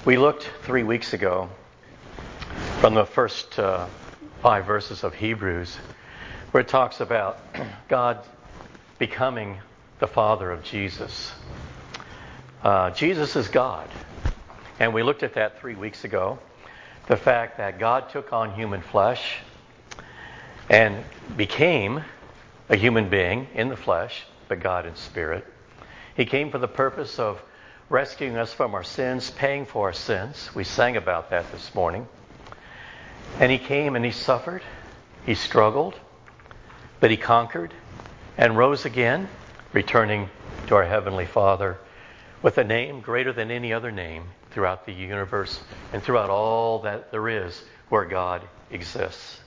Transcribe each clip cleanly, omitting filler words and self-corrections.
We looked 3 weeks ago from the first 5 verses of Hebrews, where it talks about God becoming the Father of Jesus. Jesus is God. And we looked at that 3 weeks ago. The fact that God took on human flesh and became a human being in the flesh, but God in spirit. He came for the purpose of rescuing us from our sins, paying for our sins. We sang about that this morning. And He came and He suffered. He struggled. But He conquered and rose again, returning to our Heavenly Father with a name greater than any other name throughout the universe and throughout all that there is where God exists.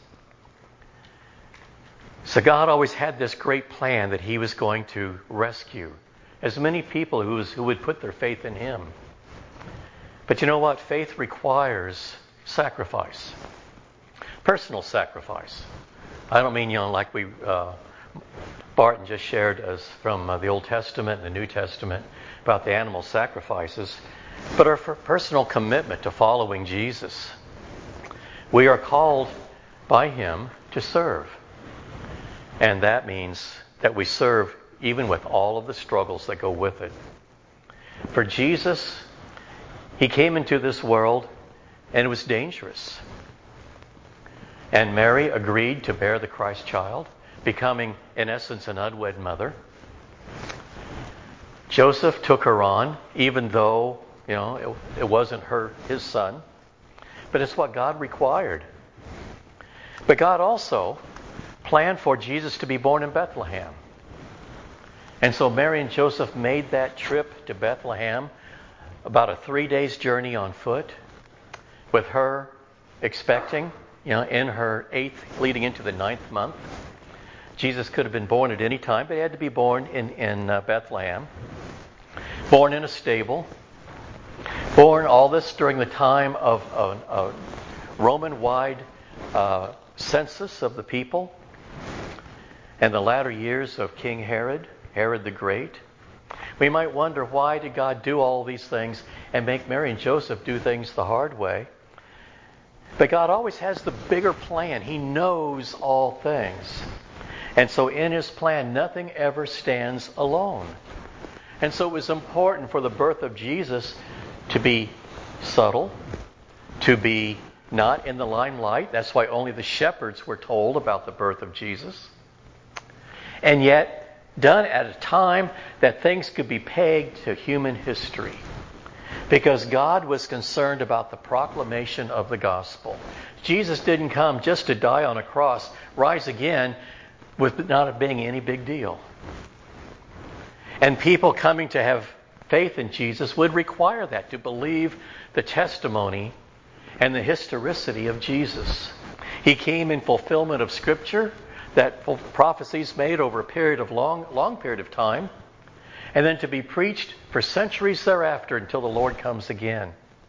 So God always had this great plan that He was going to rescue as many people who would put their faith in Him. But you know what? Faith requires sacrifice. Personal sacrifice. I don't mean, like Barton just shared us from the Old Testament and the New Testament about the animal sacrifices, but our personal commitment to following Jesus. We are called by Him to serve. And that means that we serve even with all of the struggles that go with it. For Jesus, He came into this world and it was dangerous. And Mary agreed to bear the Christ child, becoming, in essence, an unwed mother. Joseph took her on, even though, it wasn't his son. But it's what God required. But God also planned for Jesus to be born in Bethlehem. And so Mary and Joseph made that trip to Bethlehem, about a 3 days journey on foot, with her expecting, in her 8th, leading into the 9th month. Jesus could have been born at any time, but He had to be born in Bethlehem. Born in a stable. Born all this during the time of a Roman-wide census of the people, and the latter years of King Herod the Great. We might wonder, why did God do all these things and make Mary and Joseph do things the hard way? But God always has the bigger plan. He knows all things. And so in His plan, nothing ever stands alone. And so it was important for the birth of Jesus to be subtle, to be not in the limelight. That's why only the shepherds were told about the birth of Jesus. And yet, done at a time that things could be pegged to human history. Because God was concerned about the proclamation of the gospel. Jesus didn't come just to die on a cross, rise again, with not being any big deal. And people coming to have faith in Jesus would require that, to believe the testimony and the historicity of Jesus. He came in fulfillment of Scripture, that prophecies made over a period of long period of time, and then to be preached for centuries thereafter until the Lord comes again.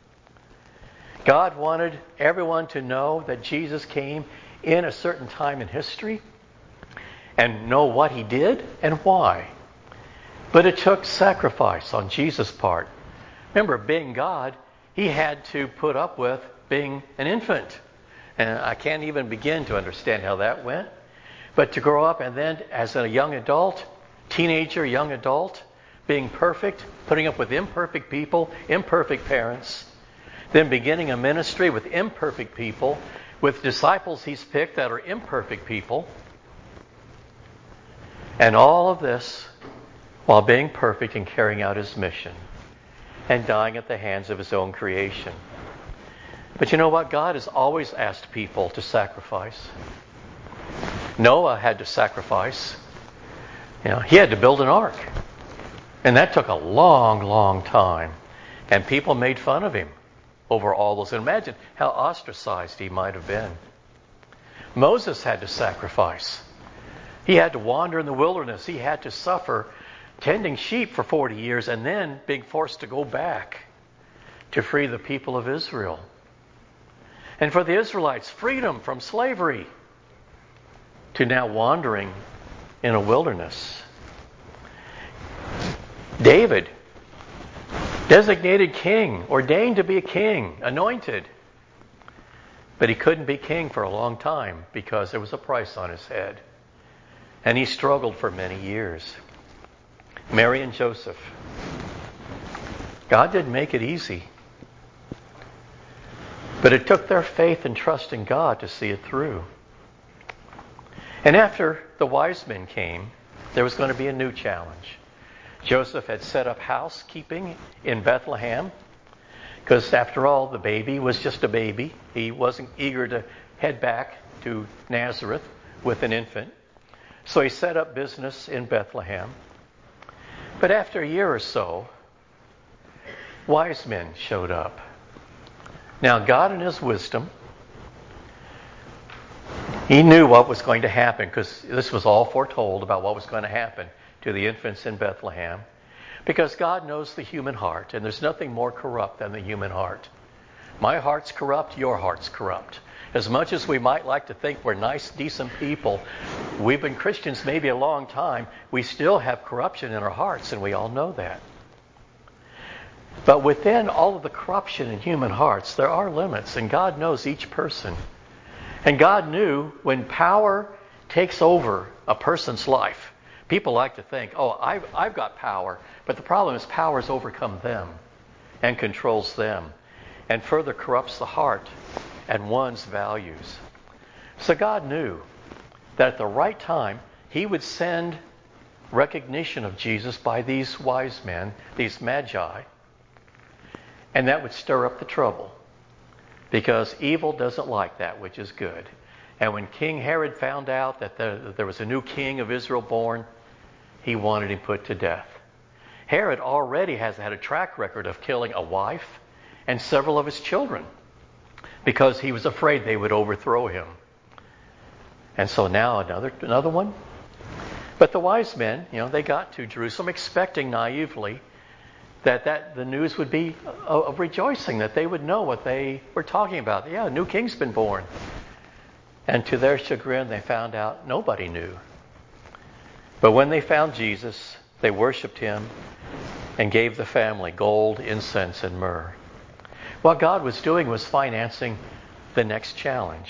God wanted everyone to know that Jesus came in a certain time in history and know what He did and why. But it took sacrifice on Jesus' part. Remember, being God, He had to put up with being an infant. And I can't even begin to understand how that went. But to grow up and then as a young adult, teenager, young adult, being perfect, putting up with imperfect people, imperfect parents, then beginning a ministry with imperfect people, with disciples He's picked that are imperfect people. And all of this while being perfect and carrying out His mission and dying at the hands of His own creation. But you know what? God has always asked people to sacrifice. Noah had to sacrifice. He had to build an ark. And that took a long, long time. And people made fun of him over all those. And imagine how ostracized he might have been. Moses had to sacrifice. He had to wander in the wilderness. He had to suffer tending sheep for 40 years and then being forced to go back to free the people of Israel. And for the Israelites, freedom from slavery, to now wandering in a wilderness. David designated king, ordained to be a king, anointed. But he couldn't be king for a long time because there was a price on his head. And he struggled for many years. Mary and Joseph. God didn't make it easy. But it took their faith and trust in God to see it through. And after the wise men came, there was going to be a new challenge. Joseph had set up housekeeping in Bethlehem because, after all, the baby was just a baby. He wasn't eager to head back to Nazareth with an infant. So he set up business in Bethlehem. But after a year or so, wise men showed up. Now, God in His wisdom, He knew what was going to happen because this was all foretold about what was going to happen to the infants in Bethlehem. Because God knows the human heart, and there's nothing more corrupt than the human heart. My heart's corrupt, your heart's corrupt. As much as we might like to think we're nice, decent people, we've been Christians maybe a long time, we still have corruption in our hearts, and we all know that. But within all of the corruption in human hearts, there are limits, and God knows each person. And God knew when power takes over a person's life, people like to think, oh, I've got power. But the problem is power has overcome them and controls them and further corrupts the heart and one's values. So God knew that at the right time, He would send recognition of Jesus by these wise men, these magi, and that would stir up the trouble. Because evil doesn't like that which is good. And when King Herod found out that there was a new king of Israel born, he wanted him put to death. Herod already has had a track record of killing a wife and several of his children because he was afraid they would overthrow him. And so now another one. But the wise men, they got to Jerusalem expecting naively that the news would be of rejoicing, that they would know what they were talking about. Yeah, a new king's been born. And to their chagrin, they found out nobody knew. But when they found Jesus, they worshiped Him and gave the family gold, incense, and myrrh. What God was doing was financing the next challenge.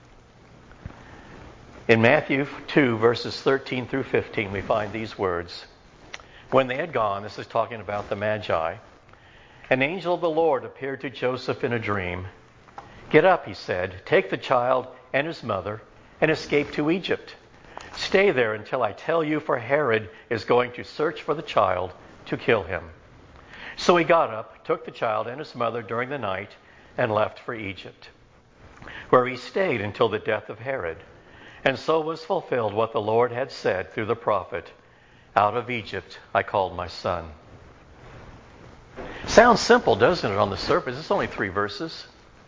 In Matthew 2, verses 13 through 15, we find these words. When they had gone, this is talking about the Magi, an angel of the Lord appeared to Joseph in a dream. Get up, he said, take the child and his mother and escape to Egypt. Stay there until I tell you, for Herod is going to search for the child to kill him. So he got up, took the child and his mother during the night, and left for Egypt, where he stayed until the death of Herod. And so was fulfilled what the Lord had said through the prophet, out of Egypt I called my son. Sounds simple, doesn't it, on the surface? It's only 3 verses.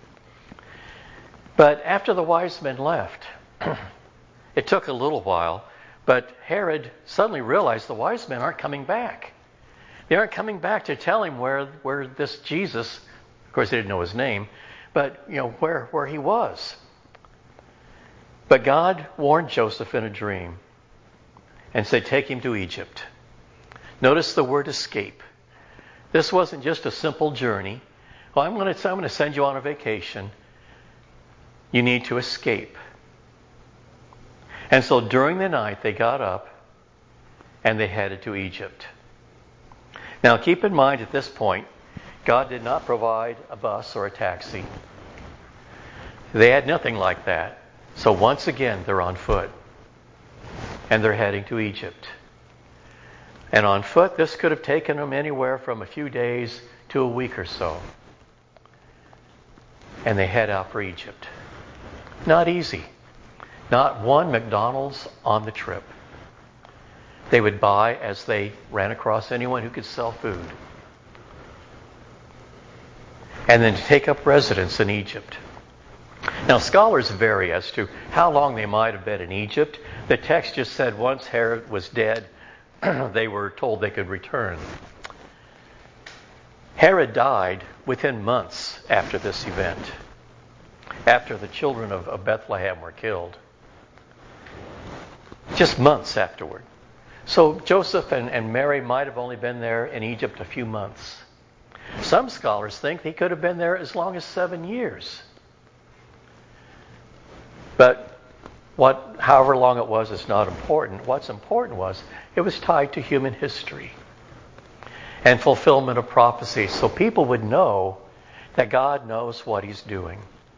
But after the wise men left, it took a little while, but Herod suddenly realized the wise men aren't coming back. They aren't coming back to tell him where this Jesus, of course they didn't know his name, but where he was. But God warned Joseph in a dream and said, take him to Egypt. Notice the word escape. This wasn't just a simple journey. Well, I'm going to send you on a vacation. You need to escape. And so during the night, they got up and they headed to Egypt. Now, keep in mind at this point, God did not provide a bus or a taxi. They had nothing like that. So once again, they're on foot. And they're heading to Egypt. And on foot, this could have taken them anywhere from a few days to a week or so. And they head out for Egypt. Not easy. Not one McDonald's on the trip. They would buy as they ran across anyone who could sell food. And then to take up residence in Egypt. Now, scholars vary as to how long they might have been in Egypt. The text just said once Herod was dead, they were told they could return. Herod died within months after this event, after the children of Bethlehem were killed. Just months afterward. So Joseph and Mary might have only been there in Egypt a few months. Some scholars think he could have been there as long as 7 years. But however long it was is not important. What's important was it was tied to human history and fulfillment of prophecy, so people would know that God knows what He's doing.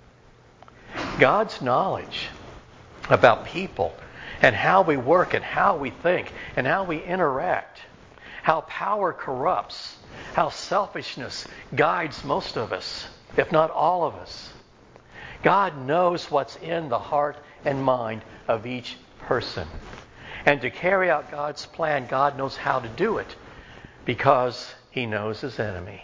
God's knowledge about people and how we work and how we think and how we interact, how power corrupts, how selfishness guides most of us, if not all of us. God knows what's in the heart and mind of each person. And to carry out God's plan, God knows how to do it because He knows His enemy.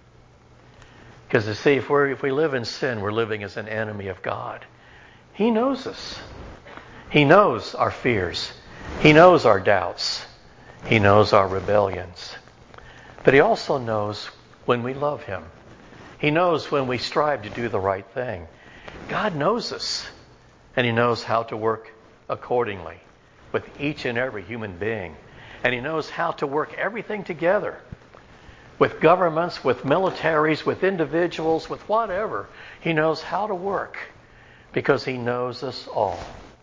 Because you see, if we live in sin, we're living as an enemy of God. He knows us. He knows our fears. He knows our doubts. He knows our rebellions. But He also knows when we love Him. He knows when we strive to do the right thing. God knows us, and He knows how to work accordingly with each and every human being. And He knows how to work everything together with governments, with militaries, with individuals, with whatever. He knows how to work because He knows us all.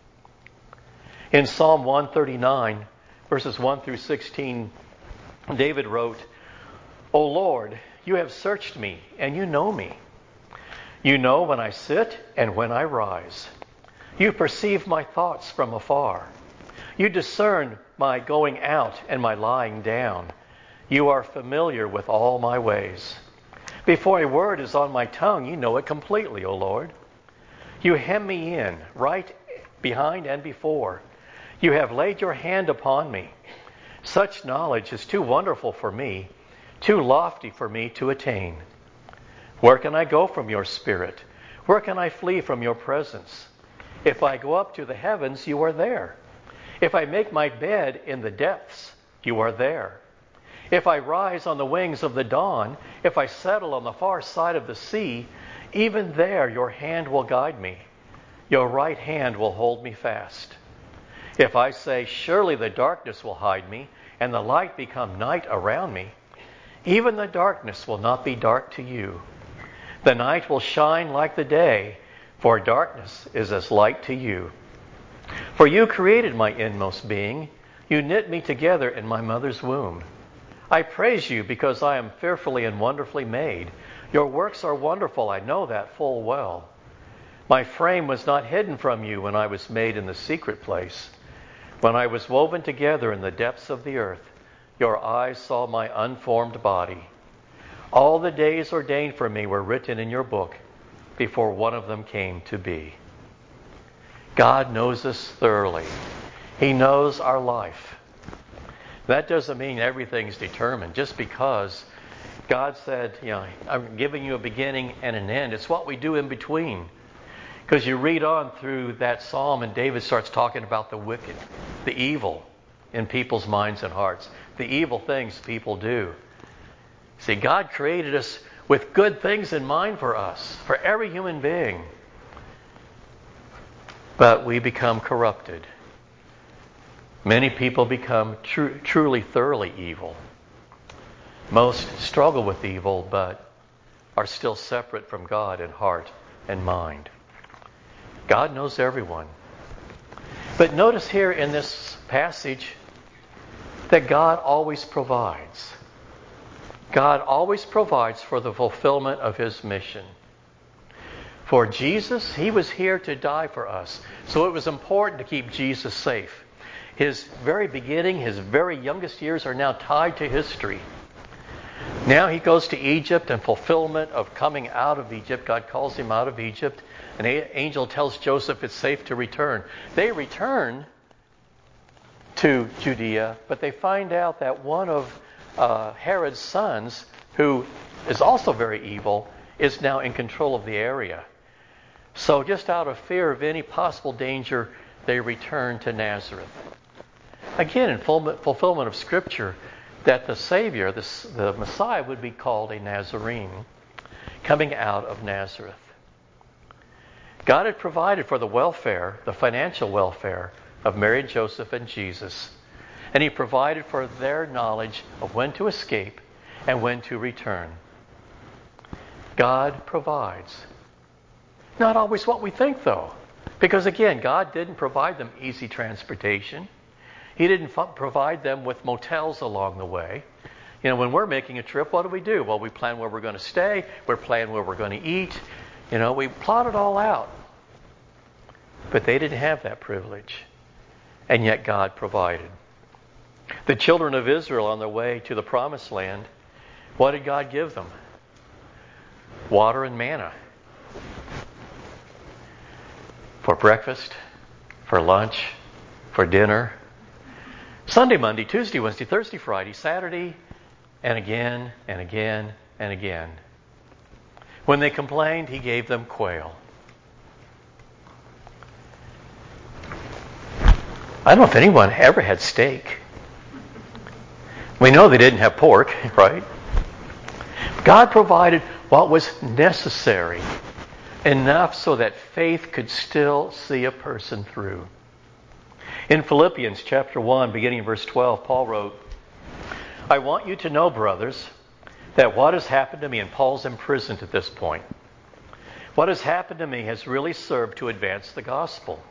In Psalm 139, verses 1 through 16, David wrote, "O Lord, You have searched me, and You know me. You know when I sit and when I rise. You perceive my thoughts from afar. You discern my going out and my lying down. You are familiar with all my ways. Before a word is on my tongue, You know it completely, O Lord. You hem me in, right behind and before. You have laid Your hand upon me. Such knowledge is too wonderful for me, too lofty for me to attain. Where can I go from Your Spirit? Where can I flee from Your presence? If I go up to the heavens, You are there. If I make my bed in the depths, You are there. If I rise on the wings of the dawn, if I settle on the far side of the sea, even there Your hand will guide me. Your right hand will hold me fast. If I say, surely the darkness will hide me, and the light become night around me, even the darkness will not be dark to You. The night will shine like the day, for darkness is as light to You. For You created my inmost being. You knit me together in my mother's womb. I praise You because I am fearfully and wonderfully made. Your works are wonderful, I know that full well. My frame was not hidden from You when I was made in the secret place. When I was woven together in the depths of the earth, Your eyes saw my unformed body. All the days ordained for me were written in Your book before one of them came to be." God knows us thoroughly. He knows our life. That doesn't mean everything's determined. Just because God said, I'm giving you a beginning and an end. It's what we do in between. Because you read on through that psalm and David starts talking about the wicked, the evil in people's minds and hearts, the evil things people do. See, God created us with good things in mind for us, for every human being. But we become corrupted. Many people become truly, thoroughly evil. Most struggle with evil, but are still separate from God in heart and mind. God knows everyone. But notice here in this passage that God always provides. God always provides for the fulfillment of His mission. For Jesus, He was here to die for us. So it was important to keep Jesus safe. His very beginning, His very youngest years are now tied to history. Now He goes to Egypt and fulfillment of coming out of Egypt. God calls Him out of Egypt. An angel tells Joseph it's safe to return. They return to Judea, but they find out that one of Herod's sons, who is also very evil, is now in control of the area. So just out of fear of any possible danger, they return to Nazareth. Again, in fulfillment of Scripture, that the Savior, the Messiah, would be called a Nazarene, coming out of Nazareth. God had provided for the welfare, the financial welfare, of Mary, Joseph, and Jesus. And He provided for their knowledge of when to escape and when to return. God provides. Not always what we think, though. Because again, God didn't provide them easy transportation. He didn't provide them with motels along the way. When we're making a trip, what do? Well, we plan where we're going to stay. We plan where we're going to eat. We plot it all out. But they didn't have that privilege. And yet God provided. The children of Israel on their way to the promised land, what did God give them? Water and manna. For breakfast, for lunch, for dinner. Sunday, Monday, Tuesday, Wednesday, Thursday, Friday, Saturday, and again, and again, and again. When they complained, He gave them quail. I don't know if anyone ever had steak. We know they didn't have pork, right? God provided what was necessary, enough so that faith could still see a person through. In Philippians chapter 1, beginning in verse 12, Paul wrote, I want you to know, brothers, that what has happened to me, and Paul's imprisoned at this point, what has happened to me has really served to advance the gospel.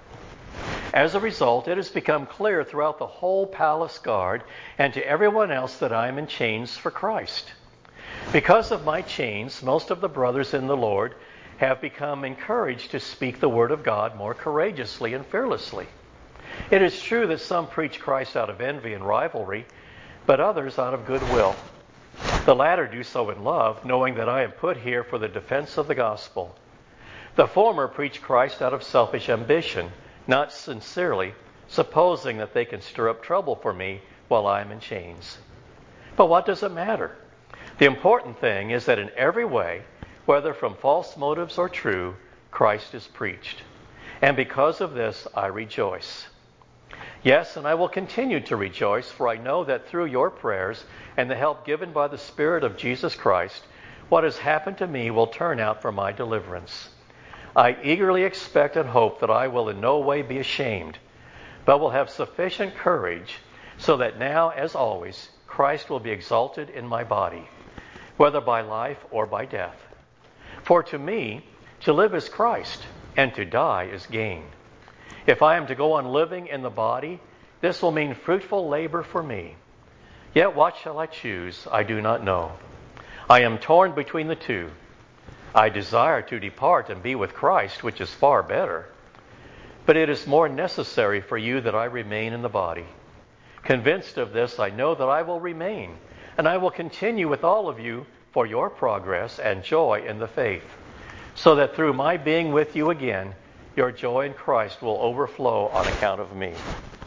As a result, it has become clear throughout the whole palace guard and to everyone else that I am in chains for Christ. Because of my chains, most of the brothers in the Lord have become encouraged to speak the word of God more courageously and fearlessly. It is true that some preach Christ out of envy and rivalry, but others out of goodwill. The latter do so in love, knowing that I am put here for the defense of the gospel. The former preach Christ out of selfish ambition, not sincerely, supposing that they can stir up trouble for me while I am in chains. But what does it matter? The important thing is that in every way, whether from false motives or true, Christ is preached. And because of this, I rejoice. Yes, and I will continue to rejoice, for I know that through your prayers and the help given by the Spirit of Jesus Christ, what has happened to me will turn out for my deliverance. I eagerly expect and hope that I will in no way be ashamed, but will have sufficient courage so that now, as always, Christ will be exalted in my body, whether by life or by death. For to me, to live is Christ, and to die is gain. If I am to go on living in the body, this will mean fruitful labor for me. Yet what shall I choose? I do not know. I am torn between the two. I desire to depart and be with Christ, which is far better. But it is more necessary for you that I remain in the body. Convinced of this, I know that I will remain, and I will continue with all of you for your progress and joy in the faith, so that through my being with you again, your joy in Christ will overflow on account of me.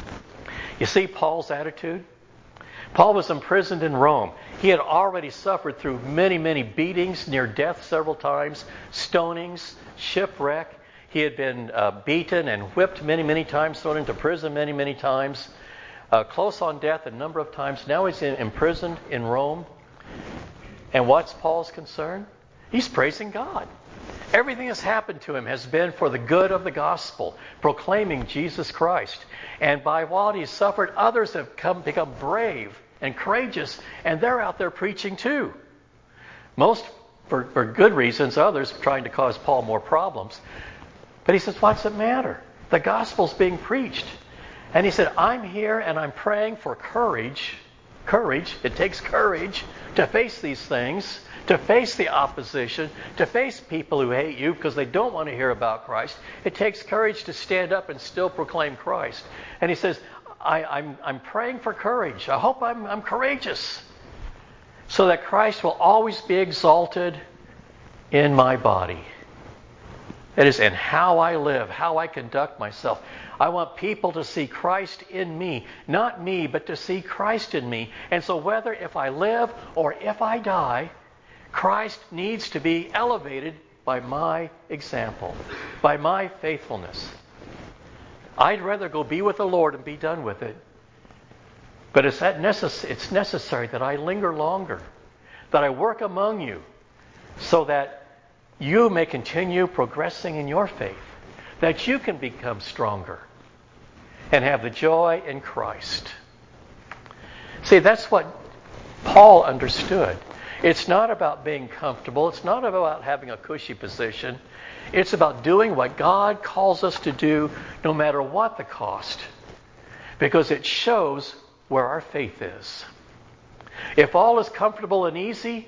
You see Paul's attitude? Paul was imprisoned in Rome. He had already suffered through many, many beatings, near death several times, stonings, shipwreck. He had been beaten and whipped many, many times, thrown into prison many, many times, close on death a number of times. Now he's imprisoned in Rome. And what's Paul's concern? He's praising God. Everything that's happened to him has been for the good of the gospel, proclaiming Jesus Christ. And by what he's suffered, others have become brave and courageous, and they're out there preaching too. Most for good reasons, others trying to cause Paul more problems. But he says, what's it matter? The gospel's being preached. And he said, I'm here and I'm praying for courage. Courage, it takes courage to face these things, to face the opposition, to face people who hate you because they don't want to hear about Christ. It takes courage to stand up and still proclaim Christ. And he says, I'm praying for courage. I hope I'm courageous so that Christ will always be exalted in my body. That is, in how I live, how I conduct myself. I want people to see Christ in me. Not me, but to see Christ in me. And so whether if I live or if I die, Christ needs to be elevated by my example, by my faithfulness. I'd rather go be with the Lord and be done with it. But it's necessary that I linger longer, that I work among you, so that you may continue progressing in your faith, that you can become stronger and have the joy in Christ. See, that's what Paul understood. It's not about being comfortable. It's not about having a cushy position. It's about doing what God calls us to do no matter what the cost. Because it shows where our faith is. If all is comfortable and easy,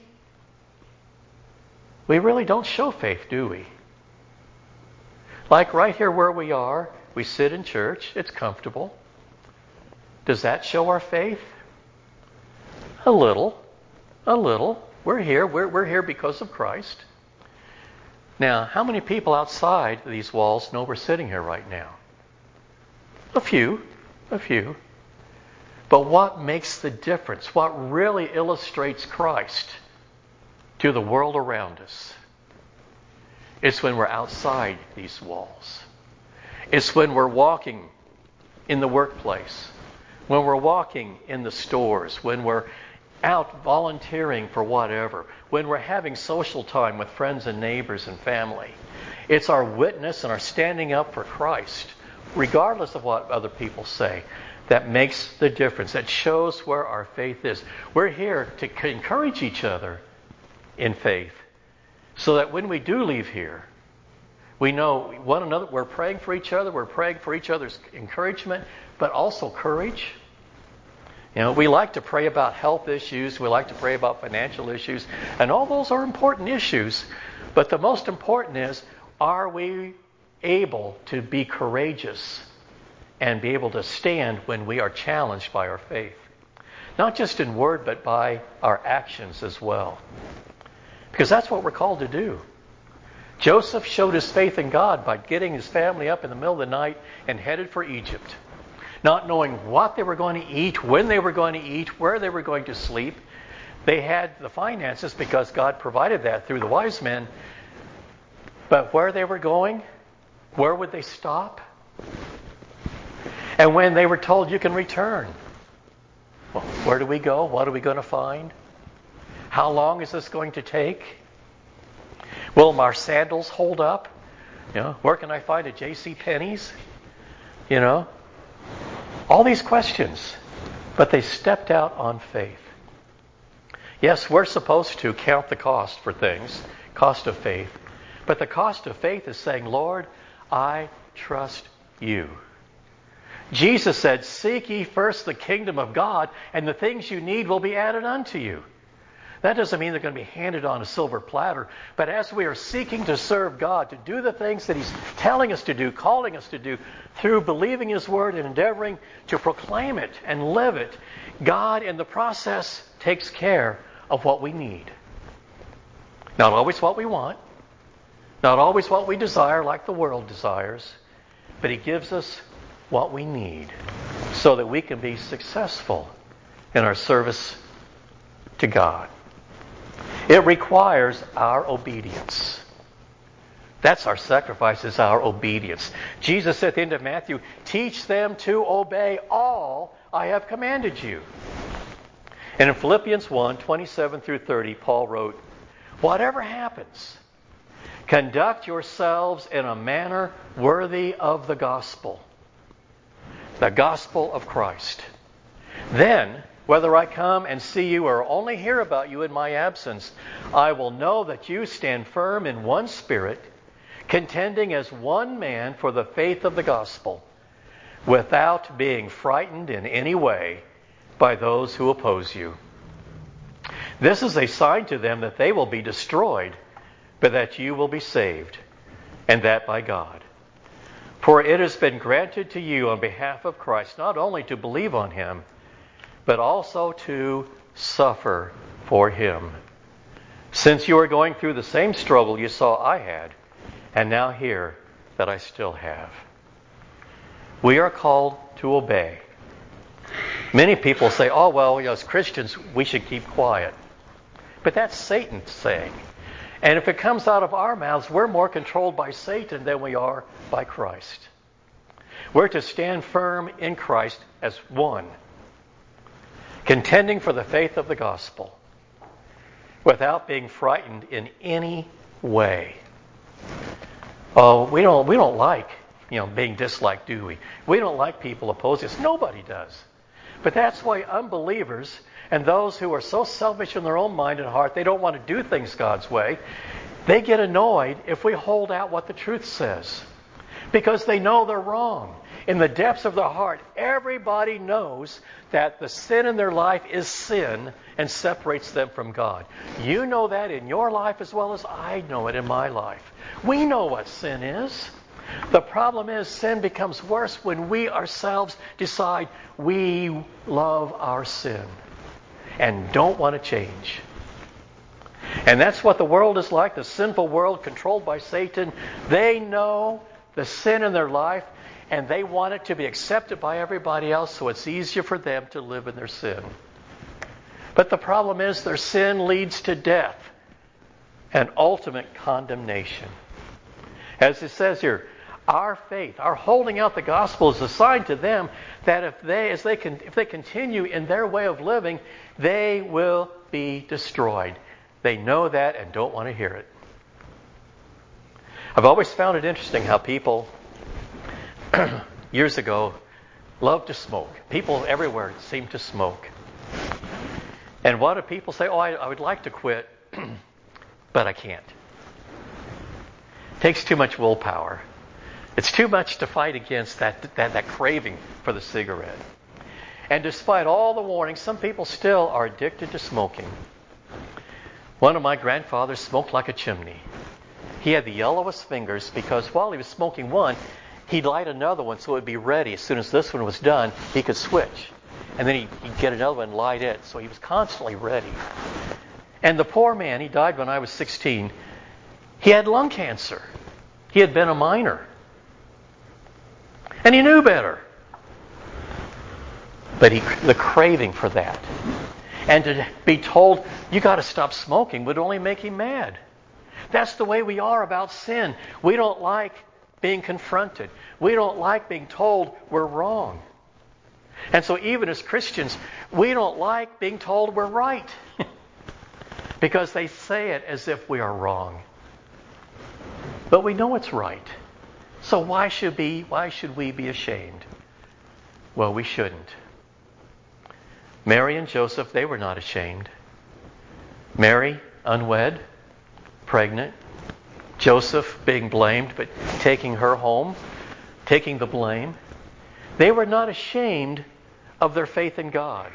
we really don't show faith, do we? Like right here where we are, we sit in church. It's comfortable. Does that show our faith? A little. A little. We're here. We're here because of Christ. Now, how many people outside these walls know we're sitting here right now? A few. A few. But what makes the difference? What really illustrates Christ to the world around us? It's when we're outside these walls. It's when we're walking in the workplace, when we're walking in the stores, when we're out volunteering for whatever, when we're having social time with friends and neighbors and family. It's our witness and our standing up for Christ, regardless of what other people say, that makes the difference, that shows where our faith is. We're here to encourage each other in faith so that when we do leave here, we know one another, we're praying for each other, we're praying for each other's encouragement, but also courage. You know, we like to pray about health issues, we like to pray about financial issues, and all those are important issues, but the most important is, are we able to be courageous and be able to stand when we are challenged by our faith? Not just in word, but by our actions as well. Because that's what we're called to do. Joseph showed his faith in God by getting his family up in the middle of the night and headed for Egypt. Not knowing what they were going to eat, when they were going to eat, where they were going to sleep. They had the finances because God provided that through the wise men. But where they were going, where would they stop? And when they were told you can return, well, where do we go? What are we going to find? How long is this going to take? Will our sandals hold up? You know, where can I find a J.C. Penney's? You know, all these questions. But they stepped out on faith. Yes, we're supposed to count the cost for things, cost of faith. But the cost of faith is saying, Lord, I trust you. Jesus said, seek ye first the kingdom of God, and the things you need will be added unto you. That doesn't mean they're going to be handed on a silver platter. But as we are seeking to serve God, to do the things that He's telling us to do, calling us to do, through believing His Word and endeavoring to proclaim it and live it, God in the process takes care of what we need. Not always what we want. Not always what we desire like the world desires. But He gives us what we need so that we can be successful in our service to God. It requires our obedience. That's our sacrifice, is our obedience. Jesus said at the end of Matthew, teach them to obey all I have commanded you. And in Philippians 1, 27 through 30, Paul wrote, whatever happens, conduct yourselves in a manner worthy of the gospel of Christ. Then, whether I come and see you or only hear about you in my absence, I will know that you stand firm in one spirit, contending as one man for the faith of the gospel, without being frightened in any way by those who oppose you. This is a sign to them that they will be destroyed, but that you will be saved, and that by God. For it has been granted to you on behalf of Christ not only to believe on Him, but also to suffer for Him. Since you are going through the same struggle you saw I had, and now hear that I still have. We are called to obey. Many people say, oh, well, as Christians, we should keep quiet. But that's Satan's saying. And if it comes out of our mouths, we're more controlled by Satan than we are by Christ. We're to stand firm in Christ as one, contending for the faith of the gospel, without being frightened in any way. Oh, we don't like, being disliked, do we? We don't like people opposing us. Nobody does. But that's why unbelievers and those who are so selfish in their own mind and heart, they don't want to do things God's way, they get annoyed if we hold out what the truth says. Because they know they're wrong. In the depths of their heart, everybody knows that the sin in their life is sin and separates them from God. You know that in your life as well as I know it in my life. We know what sin is. The problem is sin becomes worse when we ourselves decide we love our sin and don't want to change. And that's what the world is like, the sinful world controlled by Satan. They know the sin in their life and they want it to be accepted by everybody else so it's easier for them to live in their sin. But the problem is their sin leads to death and ultimate condemnation. As it says here, our faith, our holding out the gospel is a sign to them that if they continue in their way of living, they will be destroyed. They know that and don't want to hear it. I've always found it interesting how people years ago loved to smoke. People everywhere seem to smoke. And what do people say? Oh, I would like to quit, but I can't. It takes too much willpower. It's too much to fight against that craving for the cigarette. And despite all the warnings, some people still are addicted to smoking. One of my grandfathers smoked like a chimney. He had the yellowest fingers because while he was smoking one, he'd light another one so it would be ready. As soon as this one was done, he could switch. And then he'd get another one and light it. So he was constantly ready. And the poor man, he died when I was 16. He had lung cancer. He had been a miner. And he knew better. But the craving for that. And to be told, you got to stop smoking, would only make him mad. That's the way we are about sin. We don't like being confronted. We don't like being told we're wrong. And so even as Christians, we don't like being told we're right. Because they say it as if we are wrong. But we know it's right. So why should we be ashamed? Well, we shouldn't. Mary and Joseph, they were not ashamed. Mary, unwed, pregnant. Joseph being blamed, but taking her home, taking the blame. They were not ashamed of their faith in God.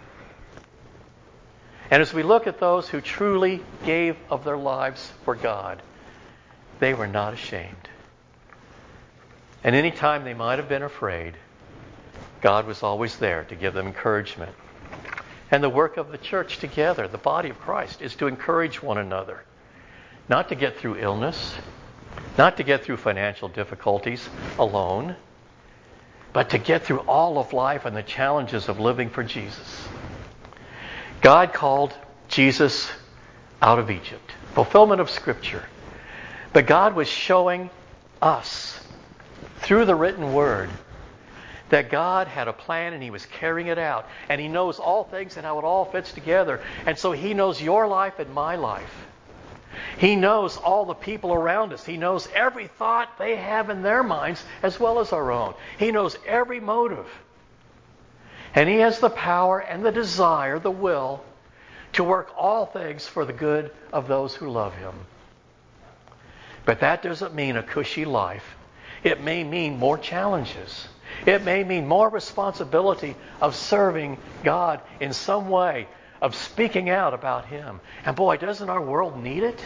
And as we look at those who truly gave of their lives for God, they were not ashamed. And any time they might have been afraid, God was always there to give them encouragement. And the work of the church together, the body of Christ, is to encourage one another. Not to get through illness, not to get through financial difficulties alone, but to get through all of life and the challenges of living for Jesus. God called Jesus out of Egypt, fulfillment of Scripture. But God was showing us through the written Word that God had a plan and He was carrying it out. And He knows all things and how it all fits together. And so He knows your life and my life. He knows all the people around us. He knows every thought they have in their minds as well as our own. He knows every motive. And He has the power and the desire, the will, to work all things for the good of those who love Him. But that doesn't mean a cushy life. It may mean more challenges. It may mean more responsibility of serving God in some way, of speaking out about Him. And boy, doesn't our world need it?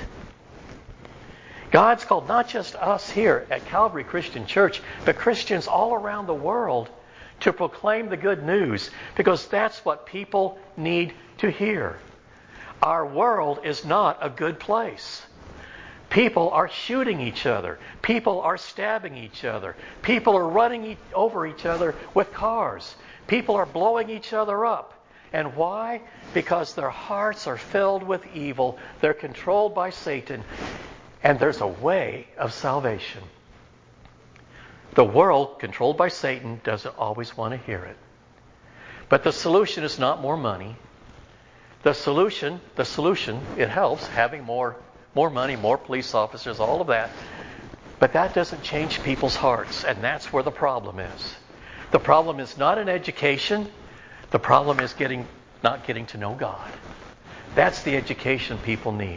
God's called not just us here at Calvary Christian Church, but Christians all around the world to proclaim the good news, because that's what people need to hear. Our world is not a good place. People are shooting each other. People are stabbing each other. People are running over each other with cars. People are blowing each other up. And why? Because their hearts are filled with evil. They're controlled by Satan. And there's a way of salvation. The world, controlled by Satan, doesn't always want to hear it. But the solution is not more money. The solution, it helps having more money, more police officers, all of that. But that doesn't change people's hearts, and that's where the problem is. The problem is not in education. The problem is getting not getting to know God. That's the education people need.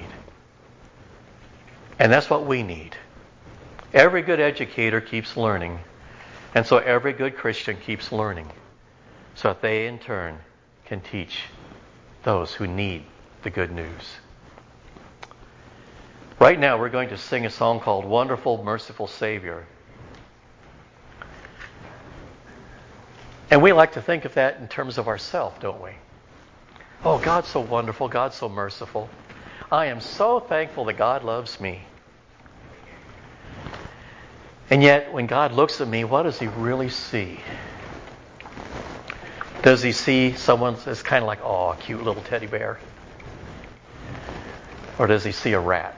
And that's what we need. Every good educator keeps learning. And so every good Christian keeps learning. So that they in turn can teach those who need the good news. Right now we're going to sing a song called Wonderful, Merciful Savior. And we like to think of that in terms of ourselves, don't we? Oh, God's so wonderful. God's so merciful. I am so thankful that God loves me. And yet, when God looks at me, what does He really see? Does He see someone that's kind of like, oh, a cute little teddy bear? Or does He see a rat?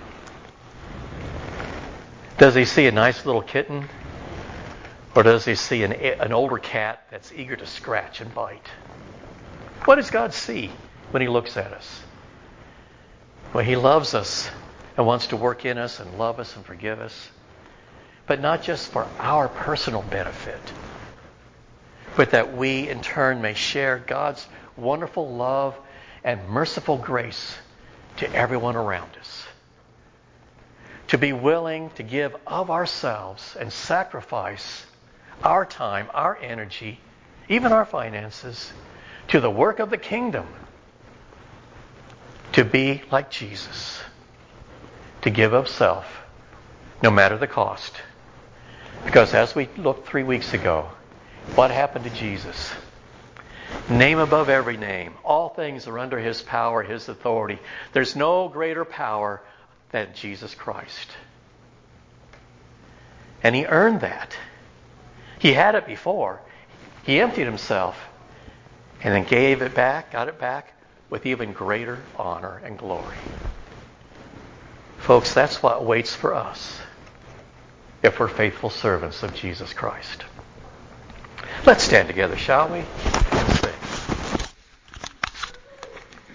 Does He see a nice little kitten? Or does He see an older cat that's eager to scratch and bite? What does God see when He looks at us? Well, He loves us and wants to work in us and love us and forgive us. But not just for our personal benefit, but that we in turn may share God's wonderful love and merciful grace to everyone around us. To be willing to give of ourselves and sacrifice our time, our energy, even our finances, to the work of the kingdom. To be like Jesus. To give of self, no matter the cost. Because as we looked 3 weeks ago, what happened to Jesus? Name above every name. All things are under His power, His authority. There's no greater power than Jesus Christ. And He earned that. He had it before. He emptied Himself and then gave it back, got it back with even greater honor and glory. Folks, that's what waits for us if we're faithful servants of Jesus Christ. Let's stand together, shall we?